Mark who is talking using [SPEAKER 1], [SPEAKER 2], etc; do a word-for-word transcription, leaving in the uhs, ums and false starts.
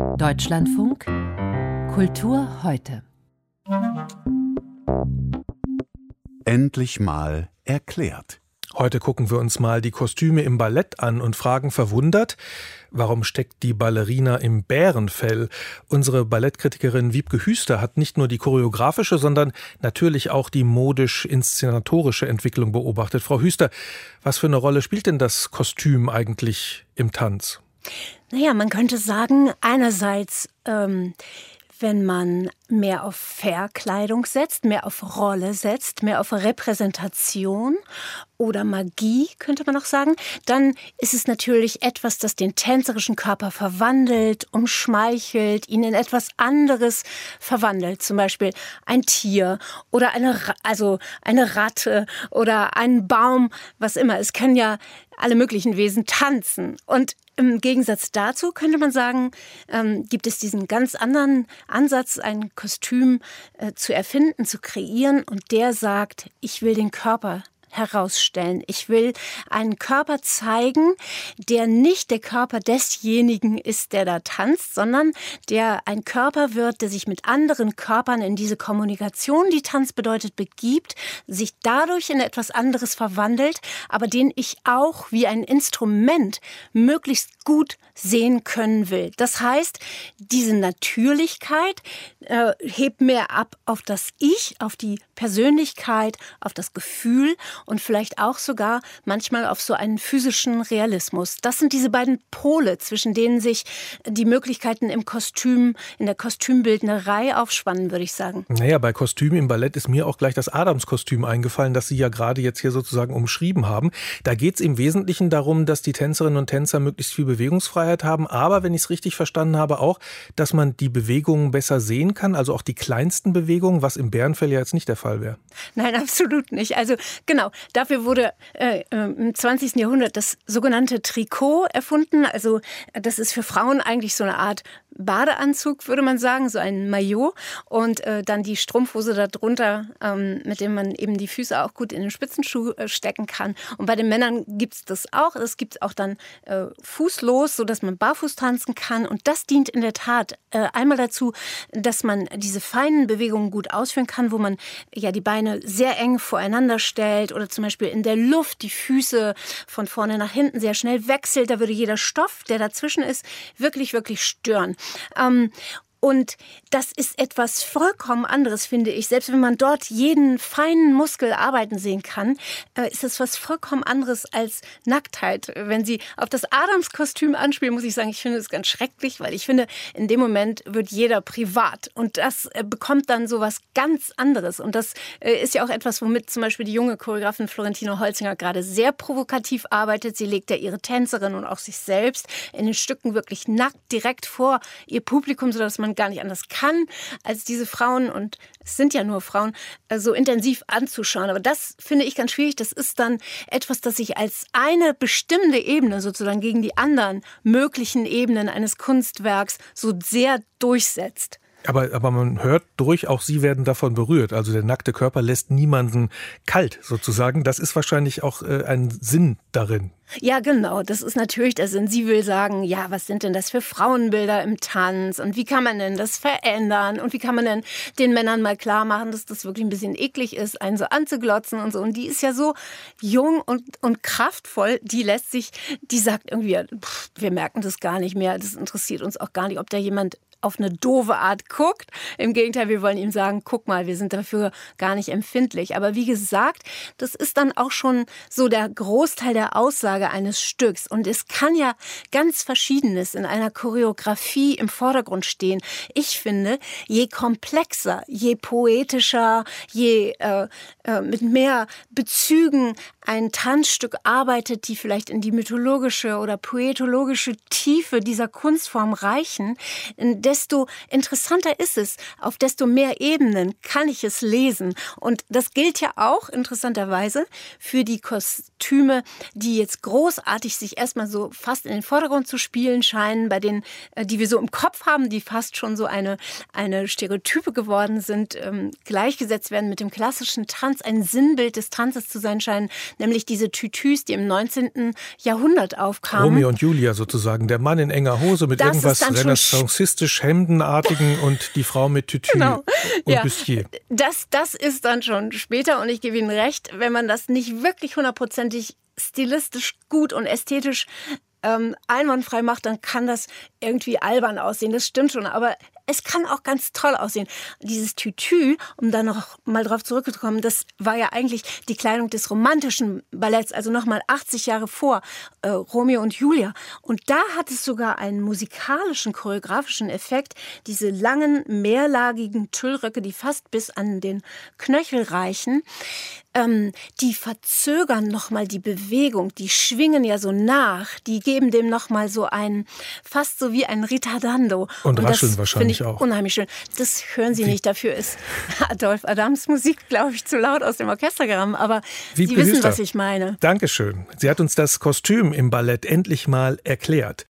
[SPEAKER 1] Deutschlandfunk Kultur heute.
[SPEAKER 2] Endlich mal erklärt.
[SPEAKER 3] Heute gucken wir uns mal die Kostüme im Ballett an und fragen verwundert, warum steckt die Ballerina im Bärenfell? Unsere Ballettkritikerin Wiebke Hüster hat nicht nur die choreografische, sondern natürlich auch die modisch-inszenatorische Entwicklung beobachtet. Frau Hüster, was für eine Rolle spielt denn das Kostüm eigentlich im Tanz?
[SPEAKER 4] Naja, man könnte sagen, einerseits, ähm, wenn man mehr auf Verkleidung setzt, mehr auf Rolle setzt, mehr auf Repräsentation oder Magie, könnte man auch sagen, dann ist es natürlich etwas, das den tänzerischen Körper verwandelt, umschmeichelt, ihn in etwas anderes verwandelt. Zum Beispiel ein Tier oder eine, also eine Ratte oder ein Baum, was immer. Es können ja alle möglichen Wesen tanzen. Und im Gegensatz dazu könnte man sagen, ähm, gibt es diesen ganz anderen Ansatz, ein Kostüm äh, zu erfinden, zu kreieren. Und der sagt, ich will den Körper herausstellen. Ich will einen Körper zeigen, der nicht der Körper desjenigen ist, der da tanzt, sondern der ein Körper wird, der sich mit anderen Körpern in diese Kommunikation, die Tanz bedeutet, begibt, sich dadurch in etwas anderes verwandelt, aber den ich auch wie ein Instrument möglichst gut sehen können will. Das heißt, diese Natürlichkeit äh, hebt mehr ab auf das Ich, auf die Persönlichkeit, auf das Gefühl und vielleicht auch sogar manchmal auf so einen physischen Realismus. Das sind diese beiden Pole, zwischen denen sich die Möglichkeiten im Kostüm, in der Kostümbildnerei aufspannen, würde ich sagen.
[SPEAKER 3] Naja, bei Kostümen im Ballett ist mir auch gleich das Adamskostüm eingefallen, das Sie ja gerade jetzt hier sozusagen umschrieben haben. Da geht es im Wesentlichen darum, dass die Tänzerinnen und Tänzer möglichst viel Bewegungsfreiheit haben, aber wenn ich es richtig verstanden habe, auch, dass man die Bewegungen besser sehen kann, also auch die kleinsten Bewegungen, was im Bärenfell ja jetzt nicht der Fall wäre.
[SPEAKER 4] Nein, absolut nicht. Also genau, dafür wurde äh, im zwanzigsten Jahrhundert das sogenannte Trikot erfunden. Also das ist für Frauen eigentlich so eine Art Badeanzug, würde man sagen, so ein Maillot und äh, dann die Strumpfhose darunter, ähm, mit dem man eben die Füße auch gut in den Spitzenschuh äh, stecken kann. Und bei den Männern gibt es das auch. Es gibt auch dann äh, fußlos, sodass man barfuß tanzen kann. Und das dient in der Tat äh, einmal dazu, dass man diese feinen Bewegungen gut ausführen kann, wo man ja die Beine sehr eng voreinander stellt oder zum Beispiel in der Luft die Füße von vorne nach hinten sehr schnell wechselt. Da würde jeder Stoff, der dazwischen ist, wirklich, wirklich stören. Ähm, und das ist etwas vollkommen anderes, finde ich. Selbst wenn man dort jeden feinen Muskel arbeiten sehen kann, äh, ist das was vollkommen anderes als Nacktheit. Wenn Sie auf das Adamskostüm anspielen, muss ich sagen, ich finde es ganz schrecklich, weil ich finde, in dem Moment wird jeder privat. Und das äh, bekommt dann so was ganz anderes. Und das äh, ist ja auch etwas, womit zum Beispiel die junge Choreografin Florentine Holzinger gerade sehr provokativ arbeitet. Sie legt ja ihre Tänzerin und auch sich selbst in den Stücken wirklich nackt direkt vor ihr Publikum, sodass man gar nicht anders kann, als diese Frauen, und es sind ja nur Frauen, so intensiv anzuschauen. Aber das finde ich ganz schwierig. Das ist dann etwas, das sich als eine bestimmte Ebene sozusagen gegen die anderen möglichen Ebenen eines Kunstwerks so sehr durchsetzt.
[SPEAKER 3] Aber, aber man hört durch, auch Sie werden davon berührt. Also der nackte Körper lässt niemanden kalt sozusagen. Das ist wahrscheinlich auch äh, ein Sinn darin.
[SPEAKER 4] Ja, genau. Das ist natürlich der Sinn. Sie will sagen, ja, was sind denn das für Frauenbilder im Tanz? Und wie kann man denn das verändern? Und wie kann man denn den Männern mal klar machen, dass das wirklich ein bisschen eklig ist, einen so anzuglotzen und so. Und die ist ja so jung und, und kraftvoll. Die lässt sich, die sagt irgendwie, pff, wir merken das gar nicht mehr. Das interessiert uns auch gar nicht, ob da jemand auf eine doofe Art guckt. Im Gegenteil, wir wollen ihm sagen, guck mal, wir sind dafür gar nicht empfindlich. Aber wie gesagt, das ist dann auch schon so der Großteil der Aussage eines Stücks. Und es kann ja ganz Verschiedenes in einer Choreografie im Vordergrund stehen. Ich finde, je komplexer, je poetischer, je äh, äh, mit mehr Bezügen ein Tanzstück arbeitet, die vielleicht in die mythologische oder poetologische Tiefe dieser Kunstform reichen, desto interessanter ist es. Auf desto mehr Ebenen kann ich es lesen. Und das gilt ja auch interessanterweise für die Kostüme, die jetzt großartig sich erstmal so fast in den Vordergrund zu spielen scheinen, bei denen, die wir so im Kopf haben, die fast schon so eine, eine Stereotype geworden sind, ähm, gleichgesetzt werden mit dem klassischen Tanz, ein Sinnbild des Tanzes zu sein scheinen. nämlich diese Tütüs, die im neunzehnten Jahrhundert aufkamen.
[SPEAKER 3] Romeo und Julia sozusagen, der Mann in enger Hose mit
[SPEAKER 4] das
[SPEAKER 3] irgendwas renaissanциstisch Hemdenartigen und die Frau mit Tütü
[SPEAKER 4] genau.
[SPEAKER 3] und
[SPEAKER 4] ja.
[SPEAKER 3] Bustier.
[SPEAKER 4] Das, das ist dann schon später und ich gebe Ihnen recht, wenn man das nicht wirklich hundertprozentig stilistisch gut und ästhetisch ähm, einwandfrei macht, dann kann das irgendwie albern aussehen. Das stimmt schon, aber es kann auch ganz toll aussehen. Dieses Tütü, um da noch mal drauf zurückzukommen, das war ja eigentlich die Kleidung des romantischen Balletts, also noch mal achtzig Jahre vor äh, Romeo und Julia. Und da hat es sogar einen musikalischen, choreografischen Effekt. Diese langen, mehrlagigen Tüllröcke, die fast bis an den Knöchel reichen, ähm, die verzögern noch mal die Bewegung. Die schwingen ja so nach. Die geben dem noch mal so ein, fast so wie ein Ritardando.
[SPEAKER 3] Und, und rascheln
[SPEAKER 4] das
[SPEAKER 3] wahrscheinlich
[SPEAKER 4] ich
[SPEAKER 3] auch.
[SPEAKER 4] Unheimlich schön. Das hören Sie nicht. Dafür ist Adolf Adams Musik, glaube ich, zu laut aus dem Orchestergramm. Aber
[SPEAKER 3] Wiebke
[SPEAKER 4] Sie wissen,
[SPEAKER 3] Hüster,
[SPEAKER 4] was ich meine.
[SPEAKER 3] Dankeschön. Sie hat uns das Kostüm im Ballett endlich mal erklärt.